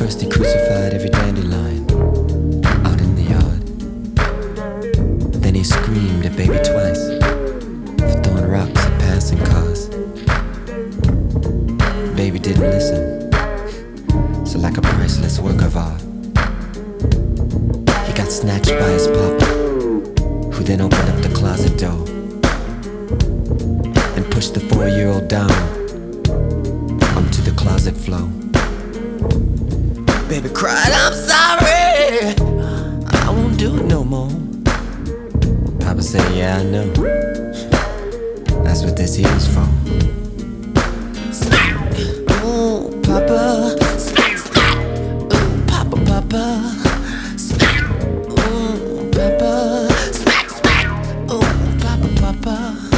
First he crucified every dandelion out in the yard. Then he screamed at baby twice for throwing rocks at passing cars. Baby didn't listen, so like a priceless work of art, he got snatched by his papa, who then opened up the closet door and pushed the 4-year-old down onto the closet floor. Baby cried, "I'm sorry, I won't do it no more." Papa said, "Yeah, I know, that's what this here's for." Smack! Ooh, Papa. Smack, smack! Ooh, Papa, Papa. Smack! Ooh, Papa. Smack, smack! Ooh, Papa, Papa.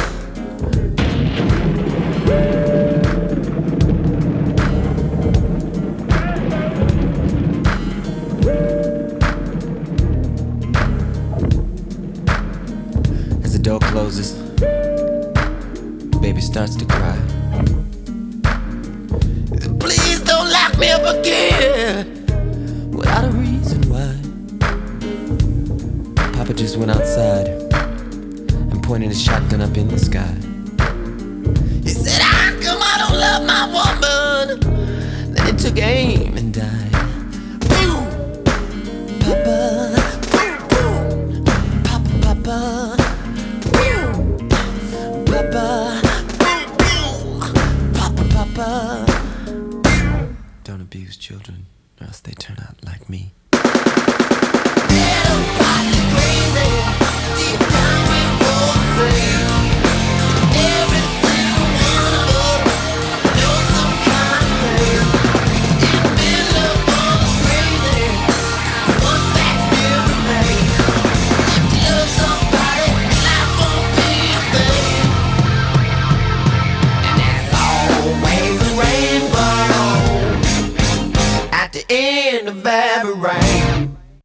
As the door closes, baby starts to cry. "Please don't lock me up again without a reason why." Papa just went outside and pointed his shotgun up in the sky. He said, "How come I don't love my woman?" Then he took aim and died. Boom! Papa. Boom, boom! Papa, Papa. Papa, boom, boom. Papa, Papa. Don't abuse children, or else they turn out like me.